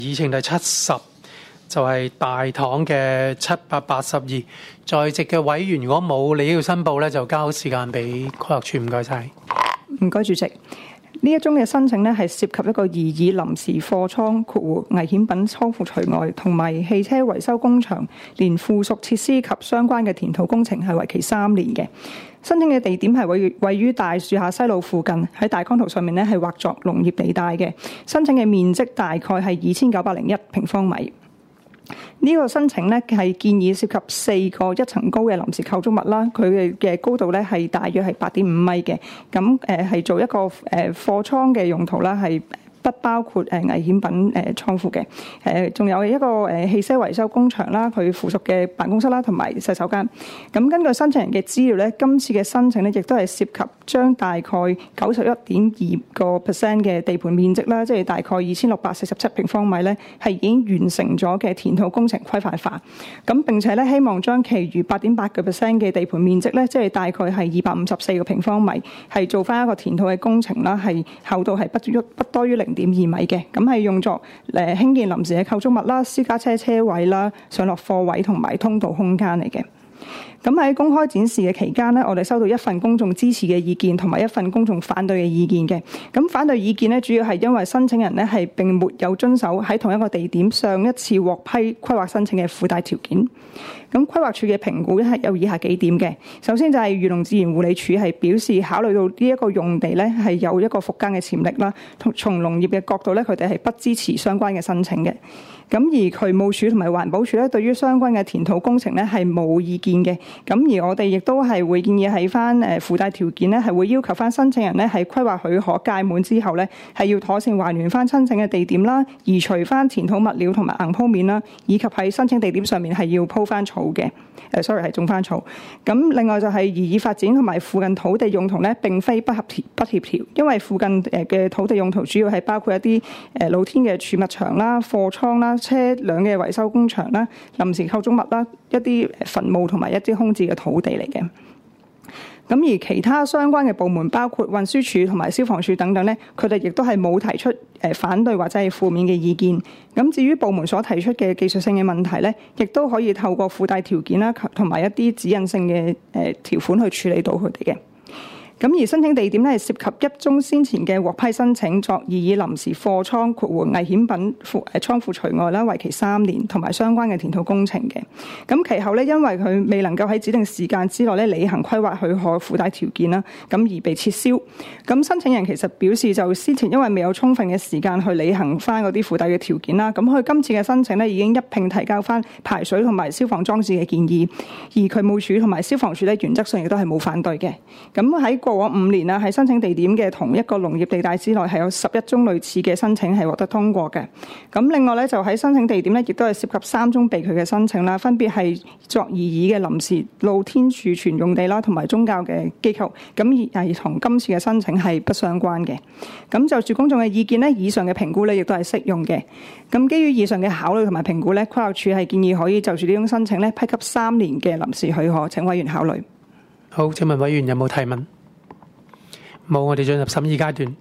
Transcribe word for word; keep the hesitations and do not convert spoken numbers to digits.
議程第七十就係大堂嘅七百八十二，在席嘅委員如果冇你要申報咧，就交時間俾規劃處。唔該晒。 唔該主席。呢一宗嘅申請呢，係涉及一個擬議臨時貨倉括弧危險品倉庫除外，同埋汽車維修工場，連附屬設施及相關嘅填土工程係為期三年嘅。申請嘅地點係位位於大樹下西路附近，喺大綱圖上面呢係劃作農業地帶嘅。申請嘅面積大概係二千九百零一平方米。呢個申請呢係建議涉及四個一層高嘅臨時構築物啦，佢嘅嘅高度呢係大約係八點五米嘅，咁誒係做一個誒貨倉嘅用途啦，係不包括誒危險品誒倉庫嘅，誒仲有一個誒汽車維修工場啦，佢附屬嘅辦公室啦，同埋洗手間。咁根據申請人嘅資料咧，今次嘅申請咧，亦都係涉及將大概九十一點二個 percent 嘅地盤面積啦，即係大概二千六百四十七平方米咧，係已經完成咗嘅填土工程規範化。咁並且咧，希望將其餘八點八個 percent 嘅地盤面積咧，即係大概係二百五十四個平方米，係做翻一個填土嘅工程啦，係厚度係不足不多於零點二米嘅，咁係用作誒興建臨時嘅構築物啦、私家車車位啦、上落貨位同埋通道空間嚟嘅。咁喺公開展示嘅期間呢，我哋收到一份公眾支持嘅意見同埋一份公眾反對嘅意見嘅。咁反對意見呢，主要係因為申請人呢係並沒有遵守喺同一個地點上一次獲批規劃申請嘅附帶條件。咁規劃署嘅評估係有以下幾點嘅。首先就係漁農自然護理署係表示考慮到呢一個用地呢係有一個復耕嘅潛力啦，從從農業嘅角度呢，佢哋係不支持相關嘅申請嘅。咁而渠務署同埋環保署咧，對於相關嘅填土工程咧係冇意見嘅。咁而我哋亦都係會建議喺翻誒附帶條件咧，係會要求翻申請人咧係規劃許可屆滿之後咧，係要妥善還原翻申請嘅地點啦，移除翻填土物料同埋硬鋪面啦，以及喺申請地點上面係要鋪翻草嘅。誒，sorry 係種翻草。咁另外就係擬議發展同埋附近土地用途咧，並非不合協不協調，因為附近誒嘅土地用途主要係包括一啲誒露天嘅儲物場啦、貨倉啦、車輛嘅維修工場啦、臨時構築物啦、一啲墳墓同埋一啲空置嘅土地嚟嘅。咁而其他相關嘅部門，包括運輸署同埋消防處等等咧，佢哋亦都係冇提出誒反對或者係負面嘅意見。咁至於部門所提出嘅技術性嘅問題咧，亦都可以透過附帶條件啦，同埋一啲指引性嘅誒條款去處理到佢哋嘅。咁而申請地點咧係涉及一宗先前嘅獲批申請作擬議臨時貨倉括弧危險品庫誒倉庫除外啦，為期三年，同埋相關嘅填土工程嘅。咁其後咧，因為佢未能夠喺指定時間之內咧履行規劃許可附帶條件啦，咁而被撤銷。咁申請人其實表示就先前因為未有充分嘅時間去履行翻嗰啲附帶嘅條件啦，咁佢今次嘅申請咧已經一併提交翻排水同埋消防裝置嘅建議，而渠務署同埋消防署咧原則上亦都係冇反對嘅。咁喺過往五年啦，喺申請地點嘅同一個農業地帶之內，係有十一宗類似嘅申請係獲得通過嘅。咁另外咧，就喺申請地點咧，亦都係涉及三宗被拒嘅申請啦，分別係作擬議嘅臨時露天儲存用地啦，同埋宗教嘅機構。咁而係同今次嘅申請係不相關嘅。咁就住公眾嘅意見咧，以上嘅評估咧，亦都係適用嘅。咁基於以上嘅考慮同埋評估咧，規劃署係建議可以就住呢種申請咧，批給三年嘅臨時許可。請委員考慮。 好，請問委員有冇提問？冇，我哋進入審議階段。